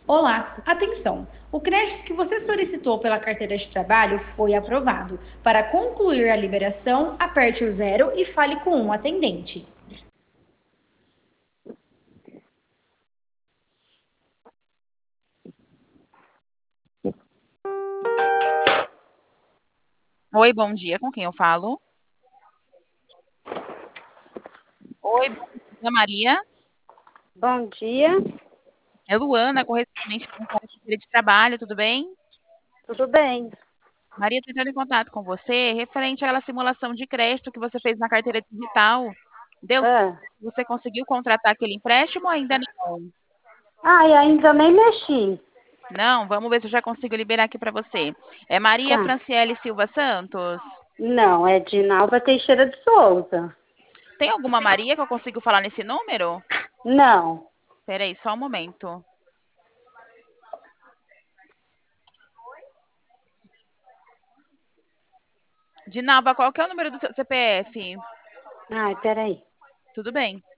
Olá, atenção! O crédito que você solicitou pela carteira de trabalho foi aprovado. Para concluir a liberação, aperte o zero e fale com um atendente. Oi, bom dia. Com quem eu falo? Oi, bom dia, Maria. Bom dia, É Luana, correspondente da carteira de trabalho, tudo bem? tudo bem? Maria, estou entrando em contato com você referente àquela simulação de crédito que você fez na carteira digital. Deu certo? Ah, Você conseguiu contratar aquele empréstimo ou ainda não? e ainda nem mexi. Não, vamos ver se eu já consigo liberar aqui para você. É Maria Tá. Franciele Silva Santos? Não, é Dinalva Teixeira de Souza. Tem alguma Maria que eu consigo falar nesse número? Não, Espera aí, só um momento. Dinalva, qual que é o número do seu CPF? peraí. Tudo bem.